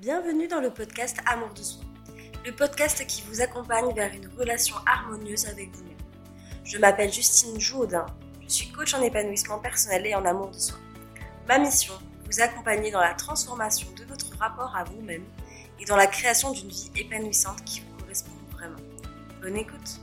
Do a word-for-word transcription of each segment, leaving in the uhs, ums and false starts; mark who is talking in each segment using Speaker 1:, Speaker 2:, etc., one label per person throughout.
Speaker 1: Bienvenue dans le podcast Amour de soi, le podcast qui vous accompagne vers une relation harmonieuse avec vous-même. Je m'appelle Justine Jouaudin, je suis coach en épanouissement personnel et en amour de soi. Ma mission, vous accompagner dans la transformation de votre rapport à vous-même et dans la création d'une vie épanouissante qui vous correspond vraiment. Bonne écoute.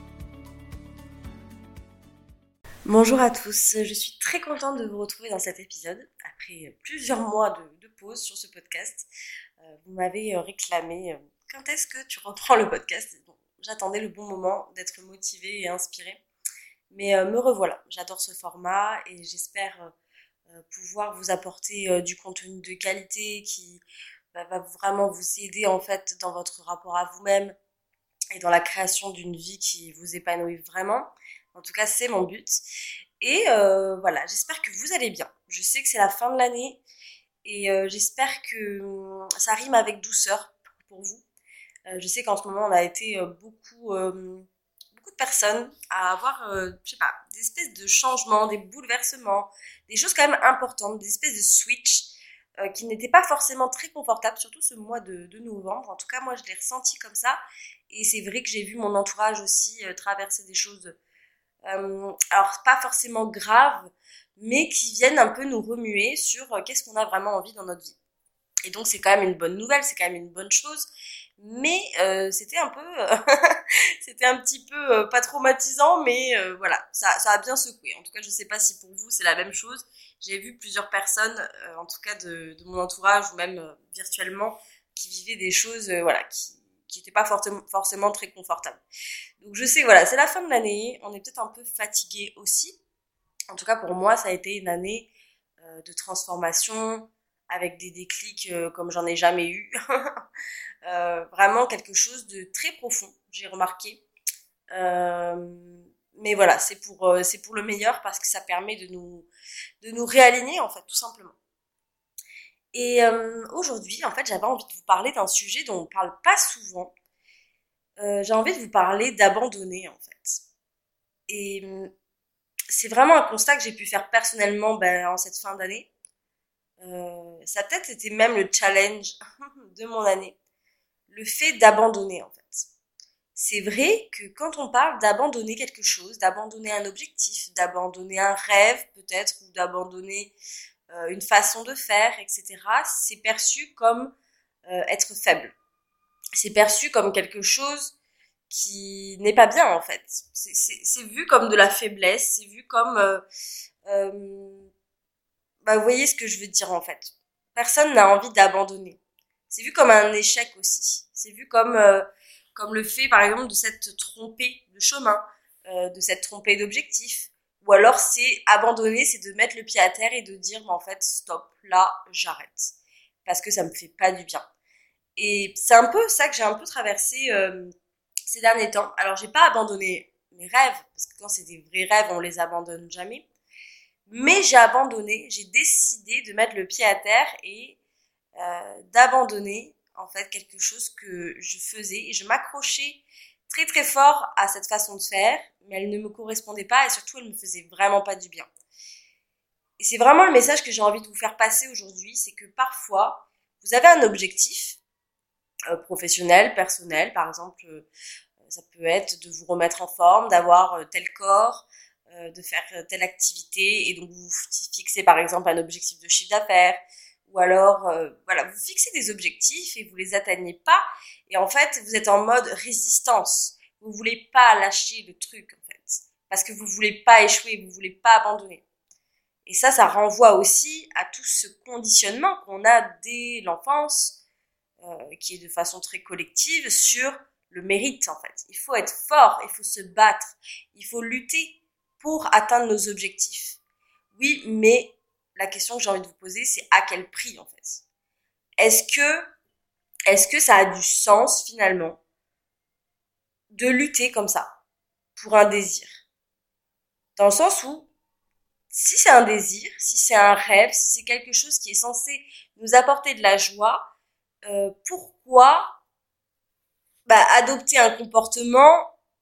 Speaker 1: Bonjour à tous, je suis très contente de vous retrouver dans cet épisode après plusieurs mois de, de pause sur ce podcast. Euh, vous m'avez réclamé euh, quand est-ce que tu reprends le podcast. Bon, j'attendais le bon moment d'être motivée et inspirée, mais euh, me revoilà. J'adore ce format et j'espère euh, pouvoir vous apporter euh, du contenu de qualité qui bah, va vraiment vous aider en fait dans votre rapport à vous-même et dans la création d'une vie qui vous épanouit vraiment. En tout cas, c'est mon but. Et euh, voilà, j'espère que vous allez bien. Je sais que c'est la fin de l'année et euh, j'espère que euh, ça rime avec douceur pour vous. Euh, je sais qu'en ce moment, on a été euh, beaucoup, euh, beaucoup de personnes à avoir, euh, je sais pas, des espèces de changements, des bouleversements, des choses quand même importantes, des espèces de switch euh, qui n'étaient pas forcément très confortables, surtout ce mois de, de novembre. En tout cas, moi, je l'ai ressenti comme ça. Et c'est vrai que j'ai vu mon entourage aussi euh, traverser des choses Euh, alors pas forcément graves, mais qui viennent un peu nous remuer sur euh, qu'est-ce qu'on a vraiment envie dans notre vie. Et donc c'est quand même une bonne nouvelle, c'est quand même une bonne chose, mais euh, c'était un peu, euh, c'était un petit peu euh, pas traumatisant, mais euh, voilà, ça, ça a bien secoué. En tout cas, je sais pas si pour vous c'est la même chose. J'ai vu plusieurs personnes, euh, en tout cas de, de mon entourage ou même euh, virtuellement, qui vivaient des choses, euh, voilà, qui qui n'étaient pas fortement, forcément très confortables. Donc je sais, voilà, c'est la fin de l'année, on est peut-être un peu fatigué aussi. En tout cas pour moi, ça a été une année euh, de transformation, avec des déclics euh, comme j'en ai jamais eu. euh, vraiment quelque chose de très profond, j'ai remarqué. Euh, mais voilà, c'est pour, euh, c'est pour le meilleur parce que ça permet de nous, de nous réaligner en fait, tout simplement. Et euh, aujourd'hui, en fait, j'avais envie de vous parler d'un sujet dont on parle pas souvent. Euh, j'ai envie de vous parler d'abandonner, en fait. Et euh, c'est vraiment un constat que j'ai pu faire personnellement ben, en cette fin d'année. Euh, ça a peut-être été même le challenge de mon année. Le fait d'abandonner, en fait. C'est vrai que quand on parle d'abandonner quelque chose, d'abandonner un objectif, d'abandonner un rêve peut-être, ou d'abandonner euh, une façon de faire, et cetera, c'est perçu comme euh, être faible. C'est perçu comme quelque chose qui n'est pas bien en fait. C'est, c'est, c'est vu comme de la faiblesse, c'est vu comme... Euh, euh, bah, vous voyez ce que je veux dire en fait. Personne n'a envie d'abandonner. C'est vu comme un échec aussi. C'est vu comme, euh, comme le fait par exemple de s'être trompé de chemin, euh, de s'être trompé d'objectif. Ou alors c'est abandonner, c'est de mettre le pied à terre et de dire mais en fait stop, là j'arrête. Parce que ça me fait pas du bien. Et c'est un peu ça que j'ai un peu traversé euh, ces derniers temps. Alors j'ai pas abandonné mes rêves, parce que quand c'est des vrais rêves, on les abandonne jamais. Mais j'ai abandonné, j'ai décidé de mettre le pied à terre et euh, d'abandonner en fait quelque chose que je faisais. Et je m'accrochais très très fort à cette façon de faire, mais elle ne me correspondait pas et surtout elle me faisait vraiment pas du bien. Et c'est vraiment le message que j'ai envie de vous faire passer aujourd'hui, c'est que parfois, vous avez un objectif, Euh, professionnel, personnel, par exemple, euh, ça peut être de vous remettre en forme, d'avoir euh, tel corps, euh, de faire euh, telle activité, et donc vous fixez par exemple un objectif de chiffre d'affaires, ou alors euh, voilà, vous fixez des objectifs et vous les atteignez pas, et en fait vous êtes en mode résistance, vous voulez pas lâcher le truc en fait, parce que vous voulez pas échouer, vous voulez pas abandonner. Et ça, ça renvoie aussi à tout ce conditionnement qu'on a dès l'enfance, Euh, qui est de façon très collective sur le mérite en fait. Il faut être fort, il faut se battre, il faut lutter pour atteindre nos objectifs. Oui, mais la question que j'ai envie de vous poser, c'est à quel prix en fait? Est-ce que, est-ce que ça a du sens finalement de lutter comme ça pour un désir? Dans le sens où si c'est un désir, si c'est un rêve, si c'est quelque chose qui est censé nous apporter de la joie, Euh, pourquoi bah, adopter un comportement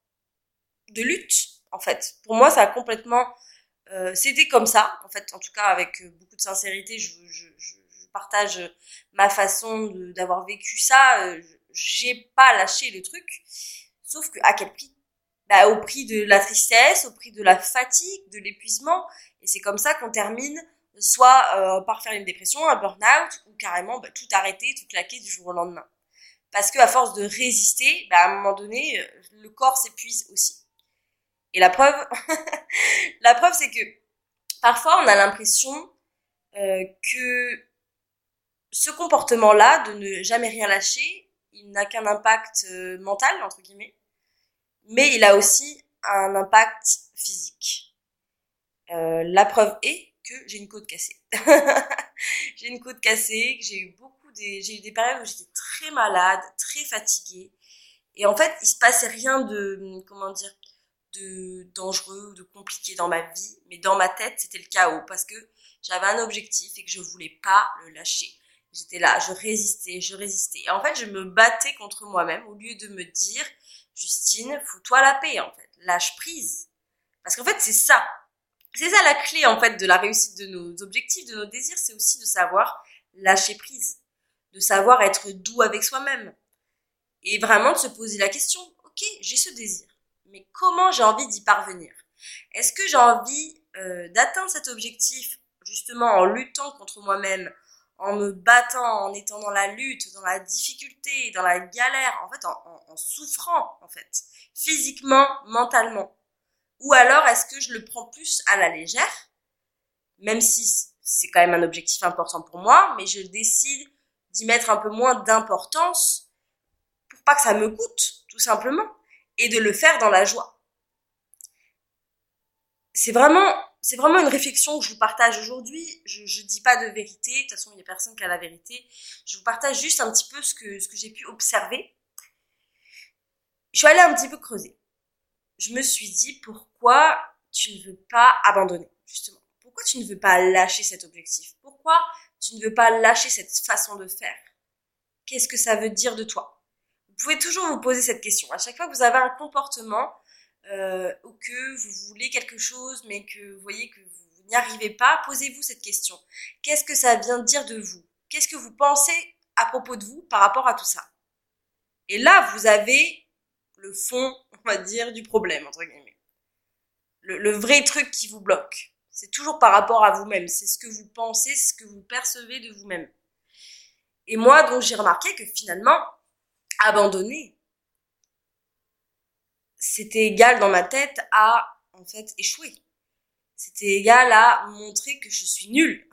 Speaker 1: de lutte en fait. Pour moi, ça a complètement... Euh, c'était comme ça, en fait, en tout cas avec beaucoup de sincérité, je, je, je, partage ma façon de, d'avoir vécu ça. Euh, j'ai pas lâché le truc. Sauf que à quel prix? Bah, au prix de la tristesse, au prix de la fatigue, de l'épuisement. Et c'est comme ça qu'on termine soit euh, par faire une dépression, un burn-out, ou carrément bah, tout arrêter, tout claquer du jour au lendemain. Parce que à force de résister, bah, à un moment donné, le corps s'épuise aussi. Et la preuve, la preuve, c'est que parfois on a l'impression euh, que ce comportement-là, de ne jamais rien lâcher, il n'a qu'un impact euh, mental, entre guillemets, mais il a aussi un impact physique. Euh, la preuve est que j'ai une côte cassée. J'ai une côte cassée, que j'ai eu beaucoup des, j'ai eu des périodes où j'étais très malade, très fatiguée. Et en fait, il se passait rien de, comment dire, de dangereux ou de compliqué dans ma vie. Mais dans ma tête, c'était le chaos parce que j'avais un objectif et que je voulais pas le lâcher. J'étais là, je résistais, je résistais. Et en fait, je me battais contre moi-même au lieu de me dire, Justine, fous-toi la paix, en fait. Lâche prise. Parce qu'en fait, c'est ça. C'est ça la clé, en fait, de la réussite de nos objectifs, de nos désirs. C'est aussi de savoir lâcher prise. De savoir être doux avec soi-même. Et vraiment de se poser la question, ok, j'ai ce désir. Mais comment j'ai envie d'y parvenir? Est-ce que j'ai envie euh, d'atteindre cet objectif, justement, en luttant contre moi-même, en me battant, en étant dans la lutte, dans la difficulté, dans la galère, en fait, en, en, en souffrant, en fait, physiquement, mentalement. Ou alors, est-ce que je le prends plus à la légère, même si c'est quand même un objectif important pour moi, mais je décide d'y mettre un peu moins d'importance pour pas que ça me coûte, tout simplement, et de le faire dans la joie. C'est vraiment, c'est vraiment une réflexion que je vous partage aujourd'hui. Je, je dis pas de vérité. De toute façon, il y a personne qui a la vérité. Je vous partage juste un petit peu ce que, ce que j'ai pu observer. Je suis allée un petit peu creuser. Je me suis dit, pourquoi tu ne veux pas abandonner, justement? Pourquoi tu ne veux pas lâcher cet objectif? Pourquoi tu ne veux pas lâcher cette façon de faire? Qu'est-ce que ça veut dire de toi? Vous pouvez toujours vous poser cette question. À chaque fois que vous avez un comportement, Euh, ou que vous voulez quelque chose mais que vous voyez que vous n'y arrivez pas, posez-vous cette question. Qu'est-ce que ça vient dire de vous? Qu'est-ce que vous pensez à propos de vous par rapport à tout ça? Et là, vous avez le fond, on va dire, du problème, entre guillemets. Le, le vrai truc qui vous bloque. C'est toujours par rapport à vous-même. C'est ce que vous pensez, ce que vous percevez de vous-même. Et moi, donc, j'ai remarqué que finalement, abandonner, c'était égal dans ma tête à, en fait, échouer. C'était égal à montrer que je suis nulle.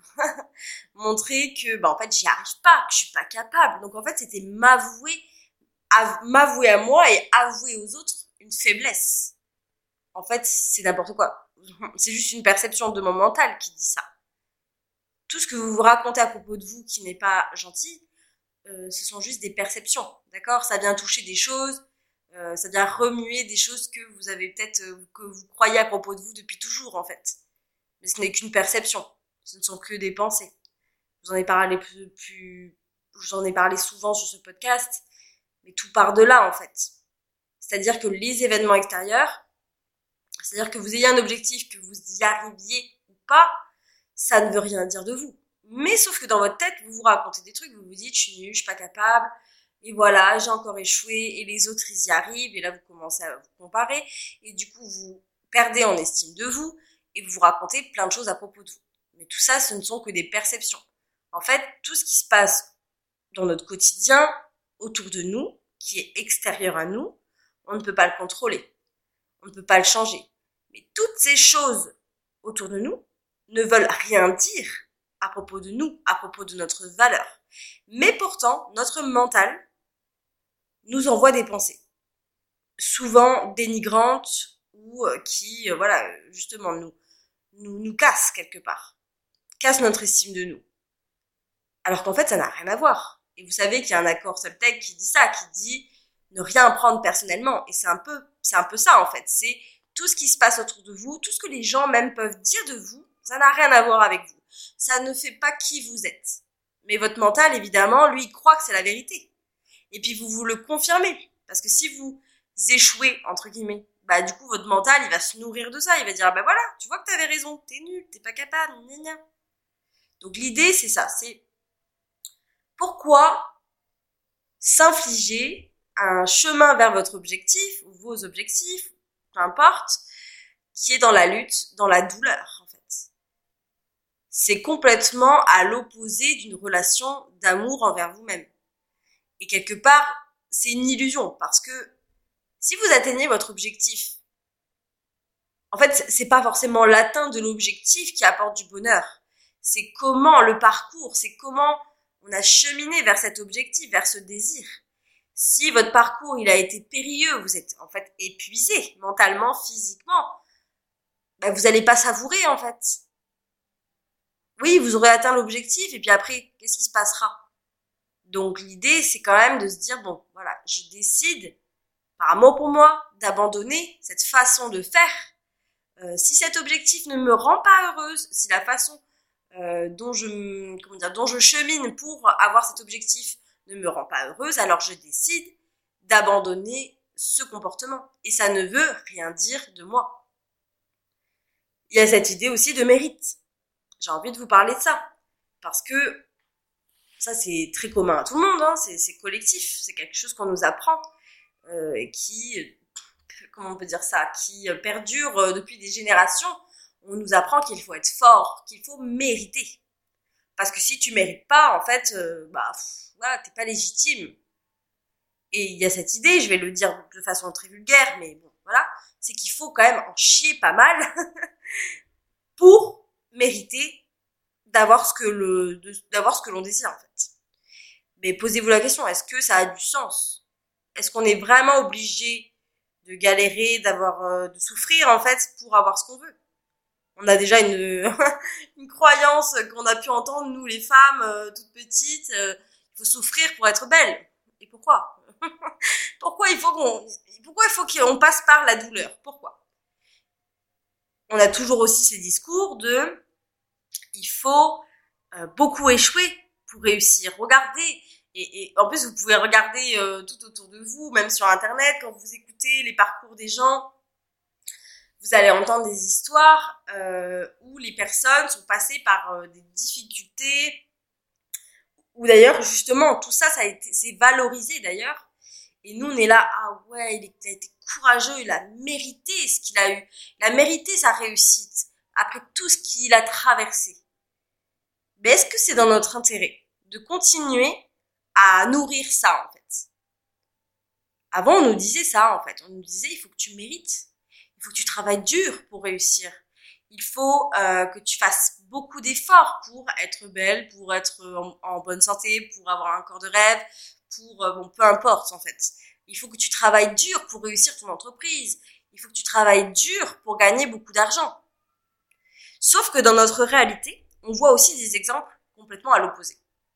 Speaker 1: Montrer que, bah, en fait, j'y arrive pas, que je suis pas capable. Donc, en fait, c'était m'avouer, av- m'avouer à moi et avouer aux autres une faiblesse. En fait, c'est n'importe quoi. C'est juste une perception de mon mental qui dit ça. Tout ce que vous vous racontez à propos de vous qui n'est pas gentil, euh, ce sont juste des perceptions. D'accord? Ça vient toucher des choses. Euh, ça vient remuer des choses que vous avez peut-être, euh, que vous croyez à propos de vous depuis toujours, en fait. Mais ce n'est qu'une perception. Ce ne sont que des pensées. Je vous en ai parlé plus, plus, je vous en ai parlé souvent sur ce podcast, mais tout part de là, en fait. C'est-à-dire que les événements extérieurs, c'est-à-dire que vous ayez un objectif, que vous y arriviez ou pas, ça ne veut rien dire de vous. Mais sauf que dans votre tête, vous vous racontez des trucs, vous vous dites, je suis nulle, je suis pas capable, et voilà, j'ai encore échoué, et les autres, ils y arrivent, et là, vous commencez à vous comparer, et du coup, vous perdez en estime de vous, et vous vous racontez plein de choses à propos de vous. Mais tout ça, ce ne sont que des perceptions. En fait, tout ce qui se passe dans notre quotidien, autour de nous, qui est extérieur à nous, on ne peut pas le contrôler. On ne peut pas le changer. Mais toutes ces choses autour de nous ne veulent rien dire à propos de nous, à propos de notre valeur. Mais pourtant, notre mental nous envoie des pensées, souvent dénigrantes ou euh, qui, euh, voilà, justement, nous, nous, nous cassent quelque part, cassent notre estime de nous. Alors qu'en fait, ça n'a rien à voir. Et vous savez qu'il y a un accord Toltec qui dit ça, qui dit ne rien prendre personnellement. Et c'est un peu, c'est un peu ça, en fait. C'est tout ce qui se passe autour de vous, tout ce que les gens même peuvent dire de vous, ça n'a rien à voir avec vous. Ça ne fait pas qui vous êtes. Mais votre mental, évidemment, lui, il croit que c'est la vérité. Et puis, vous vous le confirmez. Parce que si vous échouez, entre guillemets, bah, du coup, votre mental, il va se nourrir de ça. Il va dire, bah voilà, tu vois que t'avais raison, t'es nul, t'es pas capable, gna gna. Donc, l'idée, c'est ça, c'est Pourquoi s'infliger un chemin vers votre objectif, ou vos objectifs, peu importe, qui est dans la lutte, dans la douleur, en fait. C'est complètement à l'opposé d'une relation d'amour envers vous-même. Et quelque part, c'est une illusion, parce que si vous atteignez votre objectif, en fait, c'est pas forcément l'atteinte de l'objectif qui apporte du bonheur. C'est comment le parcours, c'est comment on a cheminé vers cet objectif, vers ce désir. Si votre parcours, il a été périlleux, vous êtes en fait épuisé mentalement, physiquement, ben vous allez pas savourer en fait. Oui, vous aurez atteint l'objectif et puis après, qu'est-ce qui se passera? Donc l'idée, c'est quand même de se dire, bon, voilà, je décide, par amour pour moi, d'abandonner cette façon de faire. Euh, si cet objectif ne me rend pas heureuse, si la façon euh, dont je, comment dire, dont je chemine pour avoir cet objectif ne me rend pas heureuse, alors je décide d'abandonner ce comportement. Et ça ne veut rien dire de moi. Il y a cette idée aussi de mérite. J'ai envie de vous parler de ça. Parce que ça, c'est très commun à tout le monde, hein, c'est, c'est collectif, c'est quelque chose qu'on nous apprend, euh, et qui, comment on peut dire ça, qui perdure depuis des générations. On nous apprend qu'il faut être fort, qu'il faut mériter. Parce que si tu mérites pas, en fait, euh, bah, pff, voilà, t'es pas légitime. Et il y a cette idée, je vais le dire de façon très vulgaire, mais bon, voilà, c'est qu'il faut quand même en chier pas mal pour mériter d'avoir ce que le, de, d'avoir ce que l'on désire, en fait. Mais posez-vous la question, est-ce que ça a du sens? Est-ce qu'on est vraiment obligé de galérer, d'avoir, euh, de souffrir, en fait, pour avoir ce qu'on veut? On a déjà une, une croyance qu'on a pu entendre, nous, les femmes, euh, toutes petites, euh, il faut souffrir pour être belle. Et pourquoi? Pourquoi il faut qu'on, pourquoi il faut qu'on passe par la douleur? Pourquoi? On a toujours aussi ces discours de, il faut euh, beaucoup échouer pour réussir. Regardez, et, et en plus vous pouvez regarder euh, tout autour de vous, même sur internet, quand vous écoutez les parcours des gens, vous allez entendre des histoires euh, où les personnes sont passées par euh, des difficultés, ou d'ailleurs justement tout ça, ça a été, c'est valorisé d'ailleurs. Et nous on est là, ah ouais, il a été courageux, il a mérité ce qu'il a eu, il a mérité sa réussite après tout ce qu'il a traversé. Mais est-ce que c'est dans notre intérêt de continuer à nourrir ça en fait? Avant on nous disait ça en fait, on nous disait il faut que tu mérites. Il faut que tu travailles dur pour réussir. Il faut euh, que tu fasses beaucoup d'efforts pour être belle, pour être en, en bonne santé, pour avoir un corps de rêve, pour, euh, bon, peu importe en fait. Il faut que tu travailles dur pour réussir ton entreprise. Il faut que tu travailles dur pour gagner beaucoup d'argent. Sauf que dans notre réalité, on voit aussi des exemples complètement à l'opposé.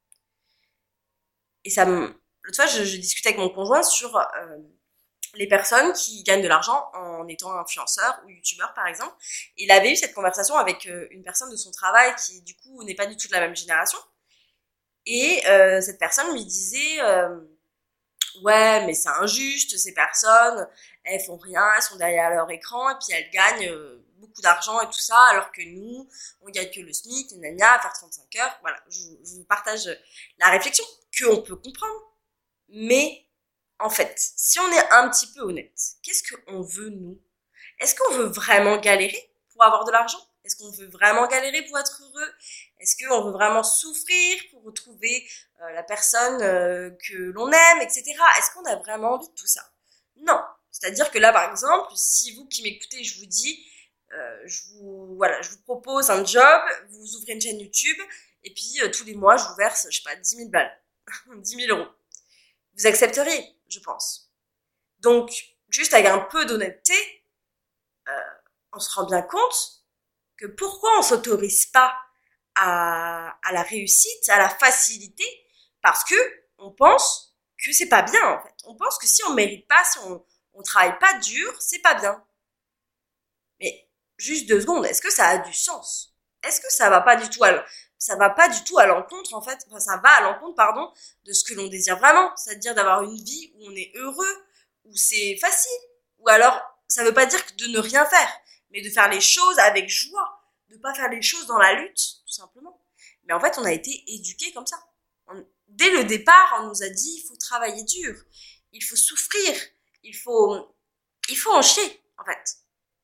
Speaker 1: Et ça me... L'autre fois, je, je discutais avec mon conjoint sur... Euh, les personnes qui gagnent de l'argent en étant influenceurs ou youtubeurs par exemple. Il avait eu cette conversation avec une personne de son travail qui du coup n'est pas du tout de la même génération. Et euh, cette personne lui disait euh, ouais mais c'est injuste, ces personnes elles font rien, elles sont derrière leur écran et puis elles gagnent euh, beaucoup d'argent et tout ça, alors que nous on gagne que le SMIC, nanana, à faire trente-cinq heures. Voilà, je, je vous partage la réflexion qu'on peut comprendre, mais en fait, si on est un petit peu honnête, qu'est-ce qu'on veut, nous? Est-ce qu'on veut vraiment galérer pour avoir de l'argent? Est-ce qu'on veut vraiment galérer pour être heureux? Est-ce qu'on veut vraiment souffrir pour retrouver euh, la personne euh, que l'on aime, et cetera. Est-ce qu'on a vraiment envie de tout ça? Non. C'est-à-dire que là, par exemple, si vous qui m'écoutez, je vous dis, euh, je vous, voilà, je vous propose un job, vous ouvrez une chaîne YouTube, et puis euh, tous les mois, je vous verse, je sais pas, dix mille balles, dix mille euros. Vous accepteriez, je pense. Donc, juste avec un peu d'honnêteté, euh, on se rend bien compte que pourquoi on s'autorise pas à, à la réussite, à la facilité, parce que on pense que c'est pas bien en fait. On pense que si on mérite pas, si on, on travaille pas dur, c'est pas bien. Mais juste deux secondes, est-ce que ça a du sens? Est-ce que ça va pas du tout à ça va pas du tout à l'encontre en fait, enfin ça va à l'encontre pardon de ce que l'on désire vraiment, c'est-à-dire d'avoir une vie où on est heureux, où c'est facile, ou alors ça veut pas dire que de ne rien faire, mais de faire les choses avec joie, de pas faire les choses dans la lutte tout simplement. Mais en fait on a été éduqués comme ça. On, dès le départ, on nous a dit il faut travailler dur, il faut souffrir, il faut, il faut en chier, en fait.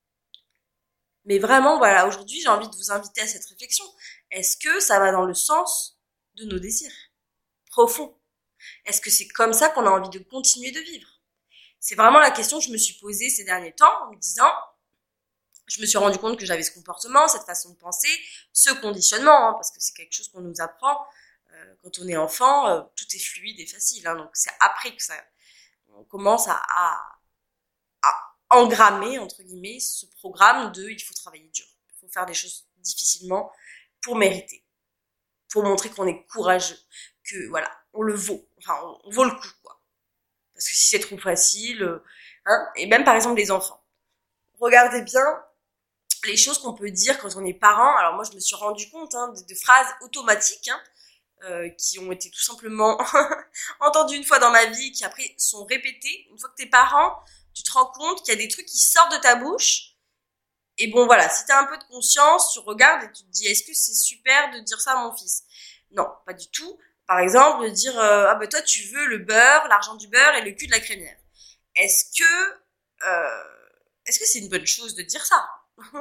Speaker 1: Mais vraiment, voilà, aujourd'hui, j'ai envie de vous inviter à cette réflexion. Est-ce que ça va dans le sens de nos désirs profonds? Est-ce que c'est comme ça qu'on a envie de continuer de vivre? C'est vraiment la question que je me suis posée ces derniers temps en me disant, je me suis rendu compte que j'avais ce comportement, cette façon de penser, ce conditionnement, hein, parce que c'est quelque chose qu'on nous apprend. Euh, quand on est enfant, euh, tout est fluide et facile. Hein, donc c'est après que ça, on commence à, à, à engrammer, entre guillemets, ce programme de il faut travailler dur, il faut faire des choses difficilement pour mériter, pour montrer qu'on est courageux, que voilà, on le vaut, enfin on, on vaut le coup, quoi. Parce que si c'est trop facile, euh, hein, et même par exemple les enfants, regardez bien les choses qu'on peut dire quand on est parent. Alors moi je me suis rendu compte hein, de, de phrases automatiques hein, euh, qui ont été tout simplement entendues une fois dans ma vie, qui après sont répétées. Une fois que t'es parent, tu te rends compte qu'il y a des trucs qui sortent de ta bouche. Et bon voilà, si t'as un peu de conscience, tu regardes et tu te dis est-ce que c'est super de dire ça à mon fils? Non, pas du tout. Par exemple, de dire euh, ah ben toi tu veux le beurre, l'argent du beurre et le cul de la crémière. Est-ce que euh, est-ce que c'est une bonne chose de dire ça?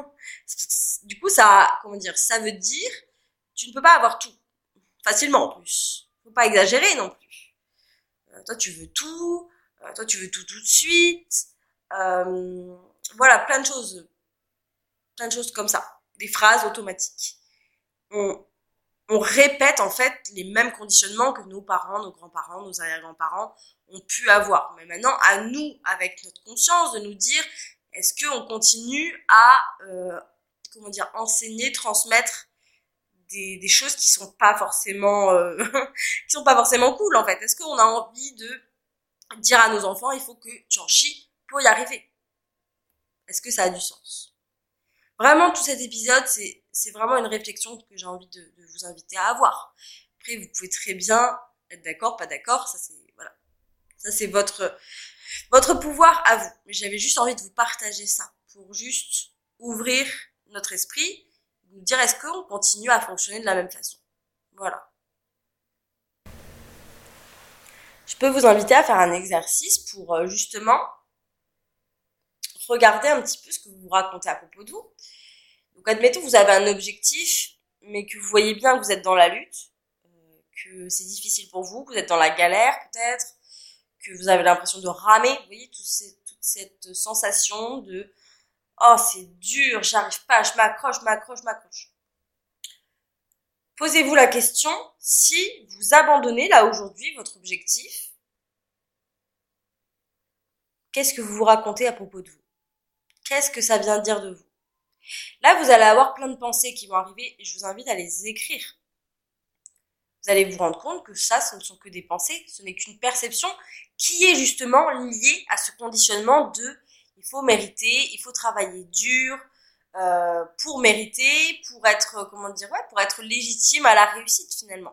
Speaker 1: Du coup, ça, comment dire, ça veut dire, tu ne peux pas avoir tout facilement en plus. Faut pas exagérer non plus. Euh, toi, tu veux tout. Euh, toi, tu veux tout tout de suite. Euh, voilà, plein de choses, plein de choses comme ça, des phrases automatiques. On, on répète en fait les mêmes conditionnements que nos parents, nos grands-parents, nos arrière-grands-parents ont pu avoir. Mais maintenant, à nous, avec notre conscience, de nous dire est-ce qu'on continue à euh, comment dire enseigner, transmettre des, des choses qui sont pas forcément euh, qui sont pas forcément cool en fait. Est-ce qu'on a envie de dire à nos enfants il faut que tu en chies pour y arriver? Est-ce que ça a du sens? Vraiment, tout cet épisode, c'est c'est vraiment une réflexion que j'ai envie de, de vous inviter à avoir. Après, vous pouvez très bien être d'accord, pas d'accord, ça c'est voilà, ça c'est votre votre pouvoir à vous. Mais j'avais juste envie de vous partager ça pour juste ouvrir notre esprit, nous dire est-ce qu'on continue à fonctionner de la même façon. Voilà. Je peux vous inviter à faire un exercice pour euh, justement regarder un petit peu ce que vous vous racontez à propos de vous. Donc admettons que vous avez un objectif, mais que vous voyez bien que vous êtes dans la lutte, euh, que c'est difficile pour vous, que vous êtes dans la galère peut-être, que vous avez l'impression de ramer, vous voyez, toute cette, toute cette sensation de « Oh, c'est dur, j'arrive pas, je m'accroche, je m'accroche, je m'accroche. » Posez-vous la question, si vous abandonnez là aujourd'hui votre objectif, qu'est-ce que vous vous racontez à propos de vous? Qu'est-ce que ça vient dire de vous? Là, vous allez avoir plein de pensées qui vont arriver et je vous invite à les écrire. Vous allez vous rendre compte que ça, ce ne sont que des pensées, ce n'est qu'une perception qui est justement liée à ce conditionnement de il faut mériter, il faut travailler dur euh, pour mériter, pour être comment dire ouais, pour être légitime à la réussite finalement.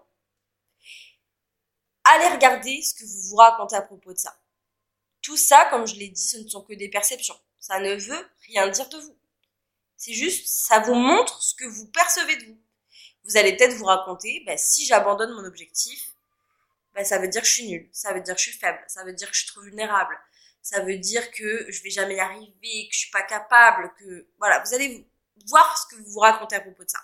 Speaker 1: Allez regarder ce que vous vous racontez à propos de ça. Tout ça, comme je l'ai dit, ce ne sont que des perceptions. Ça ne veut rien dire de vous. C'est juste, ça vous montre ce que vous percevez de vous. Vous allez peut-être vous raconter, bah, si j'abandonne mon objectif, bah, ça veut dire que je suis nulle, ça veut dire que je suis faible, ça veut dire que je suis trop vulnérable, ça veut dire que je vais jamais y arriver, que je suis pas capable, que voilà, vous allez voir ce que vous vous racontez à propos de ça.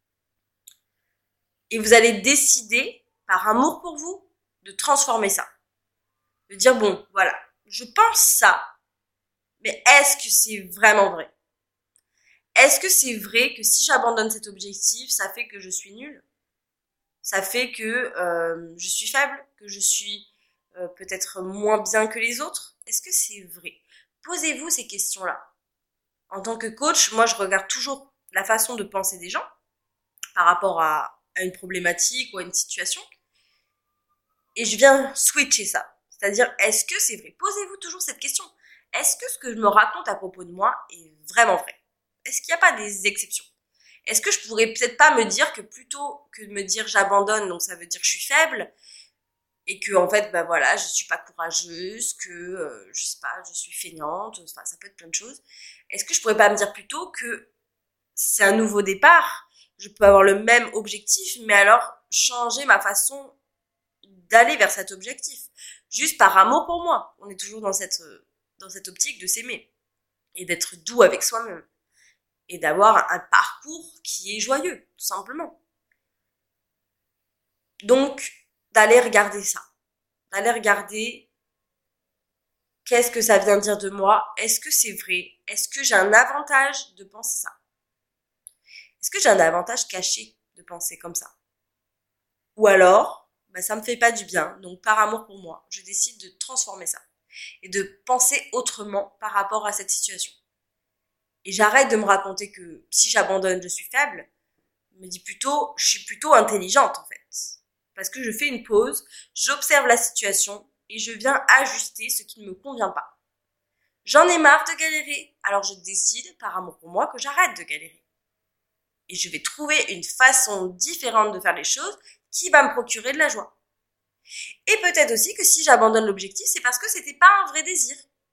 Speaker 1: Et vous allez décider, par amour pour vous, de transformer ça. De dire bon, voilà, je pense ça, mais est-ce que c'est vraiment vrai? Est-ce que c'est vrai que si j'abandonne cet objectif, ça fait que je suis nulle? Ça fait que euh, je suis faible, que je suis euh, peut-être moins bien que les autres? Est-ce que c'est vrai? Posez-vous ces questions-là. En tant que coach, moi je regarde toujours la façon de penser des gens par rapport à, à une problématique ou à une situation et je viens switcher ça. C'est-à-dire, est-ce que c'est vrai? Posez-vous toujours cette question. Est-ce que ce que je me raconte à propos de moi est vraiment vrai? Est-ce qu'il n'y a pas des exceptions? Est-ce que je pourrais peut-être pas me dire que plutôt que de me dire j'abandonne, donc ça veut dire que je suis faible, et que en fait, bah voilà, je suis pas courageuse, que euh, je sais pas, je suis feignante, enfin ça peut être plein de choses. Est-ce que je pourrais pas me dire plutôt que c'est un nouveau départ, je peux avoir le même objectif, mais alors changer ma façon d'aller vers cet objectif. Juste par amour pour moi. On est toujours dans cette, dans cette optique de s'aimer. Et d'être doux avec soi-même. Et d'avoir un parcours qui est joyeux, tout simplement. Donc, d'aller regarder ça. D'aller regarder qu'est-ce que ça vient dire de moi. Est-ce que c'est vrai? Est-ce que j'ai un avantage de penser ça? Est-ce que j'ai un avantage caché de penser comme ça? Ou alors, bah, ça me fait pas du bien. Donc, par amour pour moi, je décide de transformer ça. Et de penser autrement par rapport à cette situation. Et j'arrête de me raconter que si j'abandonne, je suis faible. Je me dis plutôt, je suis plutôt intelligente en fait. Parce que je fais une pause, j'observe la situation et je viens ajuster ce qui ne me convient pas. J'en ai marre de galérer, alors je décide, par amour pour moi, que j'arrête de galérer. Et je vais trouver une façon différente de faire les choses qui va me procurer de la joie. Et peut-être aussi que si j'abandonne l'objectif, c'est parce que c'était pas un vrai désir.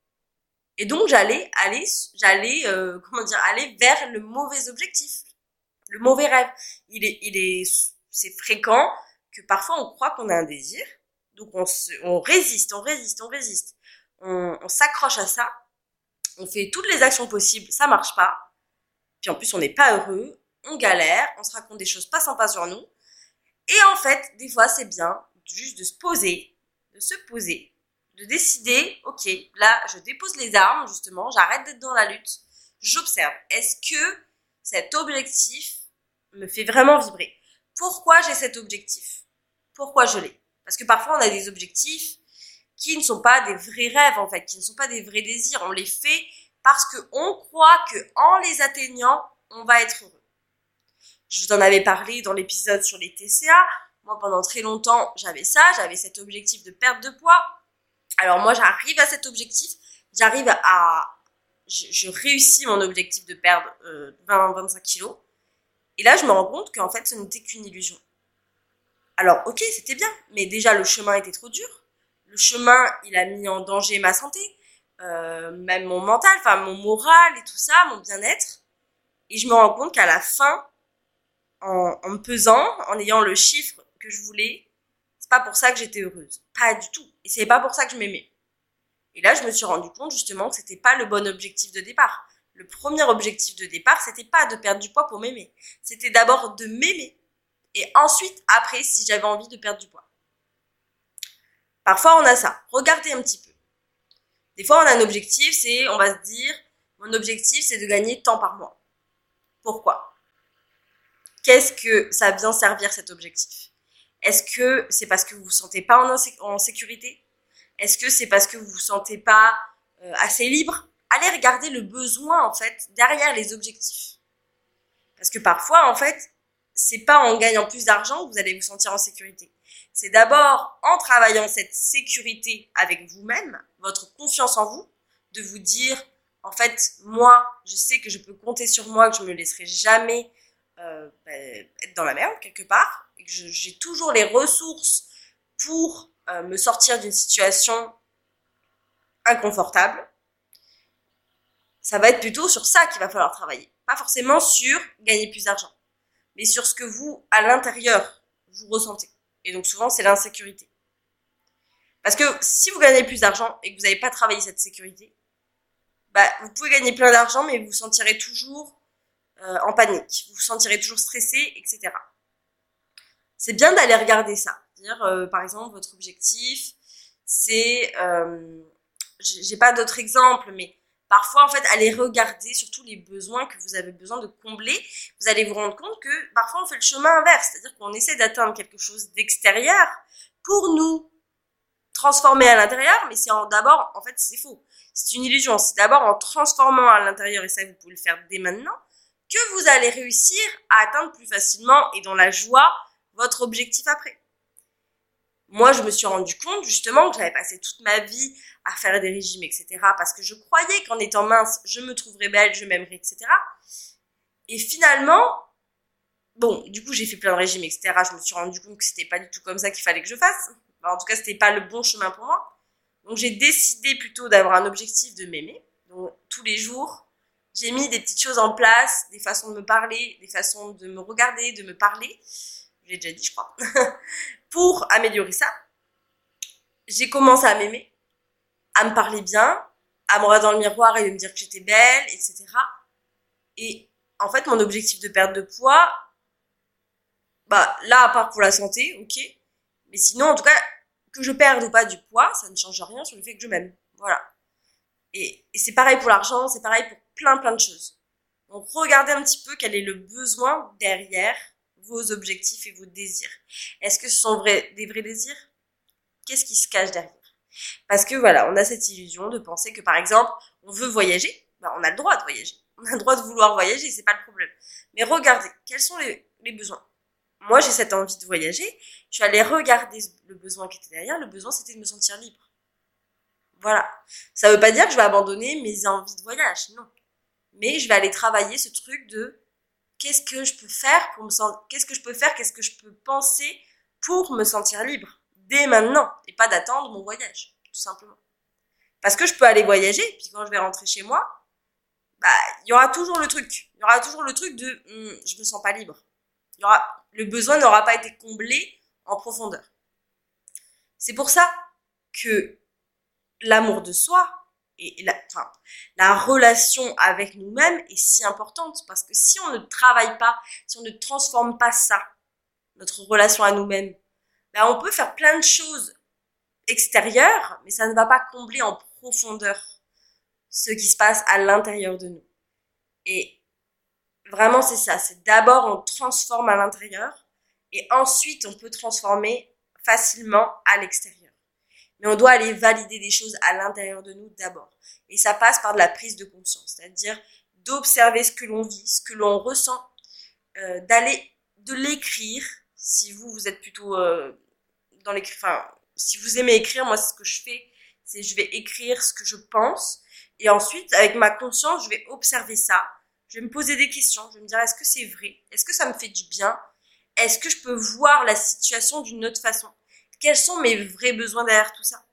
Speaker 1: Et donc j'allais aller, j'allais, euh, comment dire, aller vers le mauvais objectif, le mauvais rêve. Il est, il est, c'est fréquent que parfois on croit qu'on a un désir, donc on se, on résiste, on résiste, on résiste, on, on s'accroche à ça, on fait toutes les actions possibles, ça marche pas. Puis en plus on n'est pas heureux, on galère, on se raconte des choses pas sympas sur nous. Et en fait, des fois c'est bien juste de se poser, de se poser. De décider, ok, là, je dépose les armes, justement, j'arrête d'être dans la lutte, j'observe. Est-ce que cet objectif me fait vraiment vibrer? Pourquoi j'ai cet objectif? Pourquoi je l'ai? Parce que parfois, on a des objectifs qui ne sont pas des vrais rêves, en fait, qui ne sont pas des vrais désirs. On les fait parce qu'on croit qu'en les atteignant, on va être heureux. Je vous en avais parlé dans l'épisode sur les T C A. Moi, pendant très longtemps, j'avais ça, j'avais cet objectif de perte de poids. Alors moi, j'arrive à cet objectif, j'arrive à, je, je réussis mon objectif de perdre euh, vingt à vingt-cinq kilos. Et là, je me rends compte qu'en fait, ce n'était qu'une illusion. Alors, ok, c'était bien, mais déjà, le chemin était trop dur. Le chemin, il a mis en danger ma santé, euh, même mon mental, enfin mon moral et tout ça, mon bien-être. Et je me rends compte qu'à la fin, en, en me pesant, en ayant le chiffre que je voulais, c'est pas pour ça que j'étais heureuse. Pas du tout. Et c'est pas pour ça que je m'aimais. Et là, je me suis rendu compte justement que c'était pas le bon objectif de départ. Le premier objectif de départ, c'était pas de perdre du poids pour m'aimer. C'était d'abord de m'aimer. Et ensuite, après, si j'avais envie de perdre du poids. Parfois, on a ça. Regardez un petit peu. Des fois, on a un objectif, c'est, on va se dire, mon objectif, c'est de gagner tant par mois. Pourquoi? Qu'est-ce que ça vient servir cet objectif? Est-ce que c'est parce que vous vous sentez pas en, insé- en sécurité? Est-ce que c'est parce que vous vous sentez pas euh, assez libre? Allez regarder le besoin, en fait, derrière les objectifs. Parce que parfois, en fait, c'est pas en gagnant plus d'argent que vous allez vous sentir en sécurité. C'est d'abord en travaillant cette sécurité avec vous-même, votre confiance en vous, de vous dire, en fait, moi, je sais que je peux compter sur moi, que je me laisserai jamais euh, bah, être dans la merde, quelque part, et que je, j'ai toujours les ressources pour euh, me sortir d'une situation inconfortable. Ça va être plutôt sur ça qu'il va falloir travailler. Pas forcément sur gagner plus d'argent, mais sur ce que vous, à l'intérieur, vous ressentez. Et donc souvent, c'est l'insécurité. Parce que si vous gagnez plus d'argent et que vous n'avez pas travaillé cette sécurité, bah, vous pouvez gagner plein d'argent, mais vous vous sentirez toujours euh, en panique. Vous vous sentirez toujours stressé, et cetera. C'est bien d'aller regarder ça. Dire, euh, par exemple, votre objectif, c'est... Euh, j'ai pas d'autres exemples, mais parfois, en fait, allez regarder surtout les besoins que vous avez besoin de combler. Vous allez vous rendre compte que parfois, on fait le chemin inverse. C'est-à-dire qu'on essaie d'atteindre quelque chose d'extérieur pour nous transformer à l'intérieur, mais c'est en, d'abord, en fait, c'est faux. C'est une illusion. C'est d'abord en transformant à l'intérieur, et ça, vous pouvez le faire dès maintenant, que vous allez réussir à atteindre plus facilement et dans la joie votre objectif après. Moi, je me suis rendu compte, justement, que j'avais passé toute ma vie à faire des régimes, et cetera, parce que je croyais qu'en étant mince, je me trouverais belle, je m'aimerais, et cetera. Et finalement, bon, du coup, j'ai fait plein de régimes, et cetera. Je me suis rendu compte que c'était pas du tout comme ça qu'il fallait que je fasse. Enfin, en tout cas, c'était pas le bon chemin pour moi. Donc, j'ai décidé plutôt d'avoir un objectif de m'aimer. Donc, tous les jours, j'ai mis des petites choses en place, des façons de me parler, des façons de me regarder, de me parler. Je l'ai déjà dit, je crois. Pour améliorer ça. j'ai commencé à m'aimer, à me parler bien, à me regarder dans le miroir et de me dire que j'étais belle, et cetera. Et en fait, mon objectif de perte de poids, bah là, à part pour la santé, ok. Mais sinon, en tout cas, que je perde ou pas du poids, ça ne change rien sur le fait que je m'aime. Voilà. Et, et c'est pareil pour l'argent, c'est pareil pour plein plein de choses. Donc regardez un petit peu quel est le besoin derrière vos objectifs et vos désirs. Est-ce que ce sont vrais, des vrais désirs? Qu'est-ce qui se cache derrière? Parce que voilà, on a cette illusion de penser que par exemple, on veut voyager, ben, on a le droit de voyager. On a le droit de vouloir voyager, c'est pas le problème. Mais regardez, quels sont les, les besoins? Moi, j'ai cette envie de voyager, je suis allée regarder le besoin qui était derrière, le besoin c'était de me sentir libre. Voilà. Ça veut pas dire que je vais abandonner mes envies de voyage, non. Mais je vais aller travailler ce truc de qu'est-ce que je peux faire pour me sentir, qu'est-ce que je peux faire, qu'est-ce que je peux penser pour me sentir libre dès maintenant et pas d'attendre mon voyage, tout simplement. Parce que je peux aller voyager, puis quand je vais rentrer chez moi, bah il y aura toujours le truc, il y aura toujours le truc de hum, je me sens pas libre. Il y aura le besoin n'aura pas été comblé en profondeur. C'est pour ça que l'amour de soi et la, enfin, la relation avec nous-mêmes est si importante parce que si on ne travaille pas, si on ne transforme pas ça, notre relation à nous-mêmes, ben on peut faire plein de choses extérieures, mais ça ne va pas combler en profondeur ce qui se passe à l'intérieur de nous. Et vraiment, c'est ça. C'est d'abord, on transforme à l'intérieur et ensuite, on peut transformer facilement à l'extérieur. Mais on doit aller valider des choses à l'intérieur de nous d'abord. Et ça passe par de la prise de conscience, c'est-à-dire d'observer ce que l'on vit, ce que l'on ressent, euh, d'aller, de l'écrire. Si vous, vous êtes plutôt euh, dans l'écrit, enfin, si vous aimez écrire, moi, c'est ce que je fais, c'est je vais écrire ce que je pense. Et ensuite, avec ma conscience, je vais observer ça. Je vais me poser des questions. Je vais me dire, est-ce que c'est vrai? Est-ce que ça me fait du bien? Est-ce que je peux voir la situation d'une autre façon? Quels sont mes vrais besoins derrière tout ça?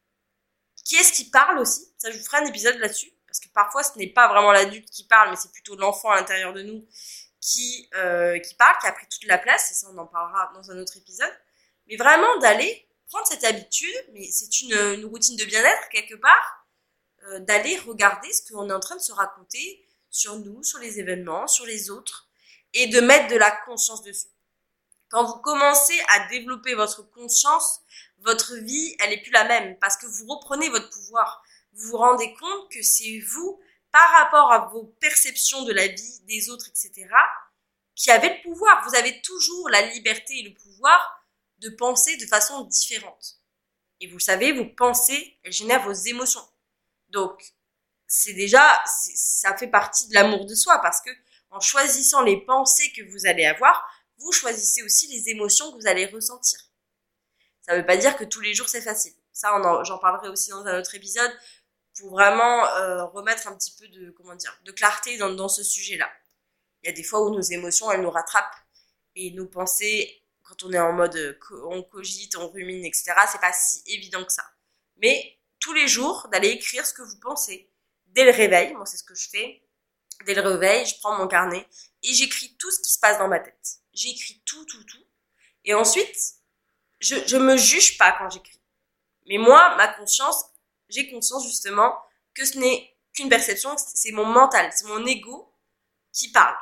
Speaker 1: Qui est-ce qui parle aussi? Ça, je vous ferai un épisode là-dessus. Parce que parfois, ce n'est pas vraiment l'adulte qui parle, mais c'est plutôt l'enfant à l'intérieur de nous qui, euh, qui parle, qui a pris toute la place. Et ça, on en parlera dans un autre épisode. Mais vraiment, d'aller prendre cette habitude, mais c'est une, une routine de bien-être quelque part, euh, d'aller regarder ce qu'on est en train de se raconter sur nous, sur les événements, sur les autres, et de mettre de la conscience dessus. Quand vous commencez à développer votre conscience, votre vie, elle est plus la même parce que vous reprenez votre pouvoir. Vous vous rendez compte que c'est vous, par rapport à vos perceptions de la vie, des autres, et cetera, qui avez le pouvoir. Vous avez toujours la liberté et le pouvoir de penser de façon différente. Et vous savez, vos pensées, elles génèrent vos émotions. Donc, c'est déjà, c'est, ça fait partie de l'amour de soi parce que en choisissant les pensées que vous allez avoir, vous choisissez aussi les émotions que vous allez ressentir. Ça ne veut pas dire que tous les jours c'est facile. Ça, on en, j'en parlerai aussi dans un autre épisode pour vraiment euh, remettre un petit peu de, comment dire, de clarté dans, dans ce sujet-là. Il y a des fois où nos émotions, elles nous rattrapent et nos pensées, quand on est en mode, on cogite, on rumine, et cetera, c'est pas si évident que ça. Mais tous les jours, d'aller écrire ce que vous pensez dès le réveil, moi c'est ce que je fais. Dès le réveil, je prends mon carnet et j'écris tout ce qui se passe dans ma tête. J'écris tout, tout, tout. Et ensuite, je, je me juge pas quand j'écris. Mais moi, ma conscience, j'ai conscience justement que ce n'est qu'une perception, c'est mon mental, c'est mon ego qui parle.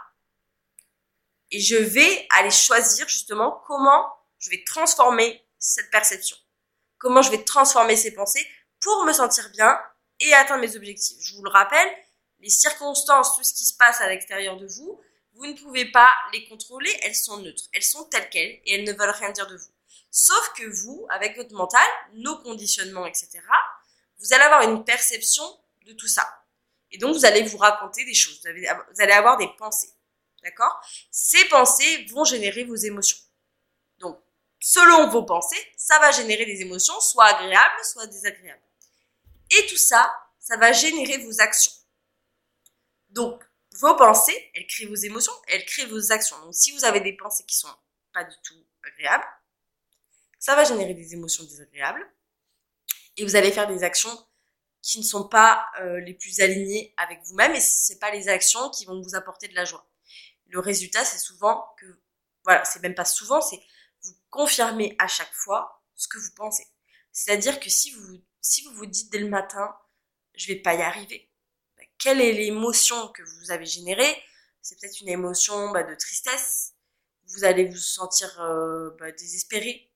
Speaker 1: Et je vais aller choisir justement comment je vais transformer cette perception. Comment je vais transformer ces pensées pour me sentir bien et atteindre mes objectifs. Je vous le rappelle, les circonstances, tout ce qui se passe à l'extérieur de vous, vous ne pouvez pas les contrôler, elles sont neutres, elles sont telles quelles et elles ne veulent rien dire de vous. Sauf que vous, avec votre mental, nos conditionnements, et cetera, vous allez avoir une perception de tout ça. Et donc, vous allez vous raconter des choses, vous, avez, vous allez avoir des pensées, d'accord? Ces pensées vont générer vos émotions. Donc, selon vos pensées, ça va générer des émotions, soit agréables, soit désagréables. Et tout ça, ça va générer vos actions. Donc, vos pensées, elles créent vos émotions, elles créent vos actions. Donc, si vous avez des pensées qui sont pas du tout agréables, ça va générer des émotions désagréables. Et vous allez faire des actions qui ne sont pas euh, les plus alignées avec vous-même et c'est pas les actions qui vont vous apporter de la joie. Le résultat, c'est souvent que, voilà, c'est même pas souvent, c'est vous confirmez à chaque fois ce que vous pensez. C'est-à-dire que si vous, si vous vous dites dès le matin, je vais pas y arriver, bah, quelle est l'émotion que vous avez générée? C'est peut-être une émotion bah, de tristesse. Vous allez vous sentir euh, bah, désespéré.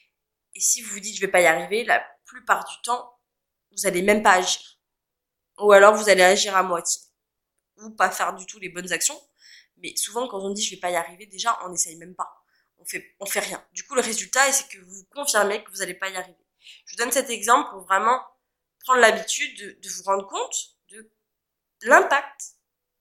Speaker 1: Et si vous vous dites je vais pas y arriver, la plupart du temps, vous allez même pas agir. Ou alors vous allez agir à moitié. Ou pas faire du tout les bonnes actions. Mais souvent quand on dit je vais pas y arriver, déjà on n'essaye même pas. On fait, on fait rien. Du coup le résultat c'est que vous confirmez que vous n'allez pas y arriver. Je vous donne cet exemple pour vraiment prendre l'habitude de, de vous rendre compte de l'impact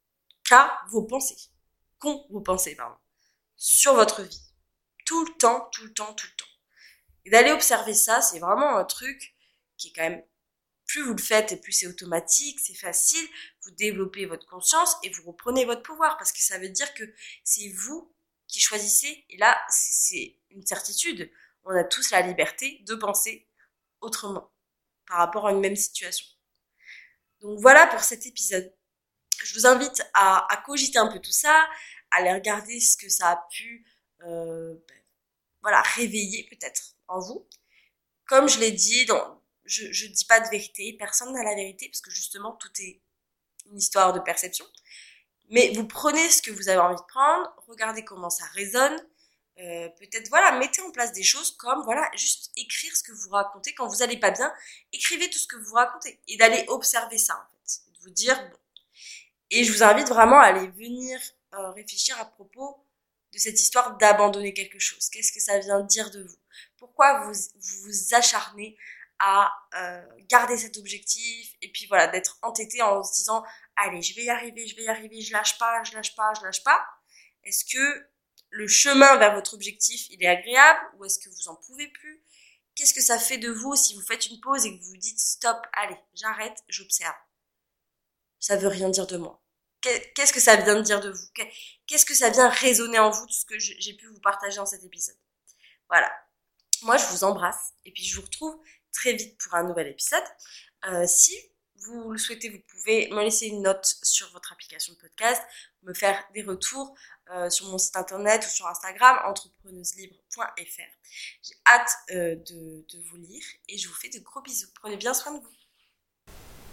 Speaker 1: qu'a vos pensées, qu'ont vos pensées, pardon, sur votre vie. Tout le temps, tout le temps, tout le temps. Et d'aller observer ça, c'est vraiment un truc qui est quand même, plus vous le faites et plus c'est automatique, c'est facile, vous développez votre conscience et vous reprenez votre pouvoir parce que ça veut dire que c'est vous qui choisissez. Et là, c'est une certitude. On a tous la liberté de penser autrement par rapport à une même situation. Donc voilà pour cet épisode. Je vous invite à, à cogiter un peu tout ça, à aller regarder ce que ça a pu euh, ben, voilà, réveiller peut-être en vous. Comme je l'ai dit, dans, je ne dis pas de vérité, personne n'a la vérité, parce que justement, tout est une histoire de perception. Mais vous prenez ce que vous avez envie de prendre, regardez comment ça résonne, euh, peut-être, voilà, mettez en place des choses comme, voilà, juste écrire ce que vous racontez. Quand vous n'allez pas bien, écrivez tout ce que vous racontez, et d'aller observer ça, en fait, et de vous dire, bon. Et je vous invite vraiment à aller venir euh, réfléchir à propos de cette histoire d'abandonner quelque chose. Qu'est-ce que ça vient dire de vous? Pourquoi vous vous, vous acharnez à euh, garder cet objectif et puis voilà, d'être entêté en se disant allez, je vais y arriver, je vais y arriver, je lâche pas, je lâche pas, je lâche pas. Est-ce que le chemin vers votre objectif, il est agréable ou est-ce que vous en pouvez plus? Qu'est-ce que ça fait de vous si vous faites une pause et que vous vous dites stop, allez, j'arrête, j'observe? Ça veut rien dire de moi. Qu'est-ce que ça vient dire de vous? Qu'est-ce que ça vient résonner en vous, tout ce que j'ai pu vous partager dans cet épisode? Voilà. Moi, je vous embrasse et puis je vous retrouve très vite pour un nouvel épisode. Euh, si vous le souhaitez, vous pouvez me laisser une note sur votre application de podcast, me faire des retours euh, sur mon site internet ou sur Instagram, entrepreneuselibre point f r. J'ai hâte euh, de, de vous lire et je vous fais de gros bisous. Prenez bien soin de vous.